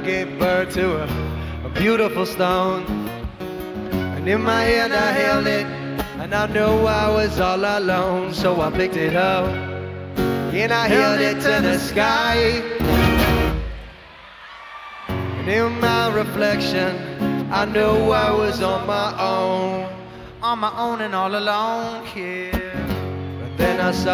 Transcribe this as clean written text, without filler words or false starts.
gave birth to a beautiful stone. And in my hand I held it, and I knew I was all alone. So I picked it up, and I held it to the sky. And in my reflection, I knew I was on my own and all alone, yeah. But then I saw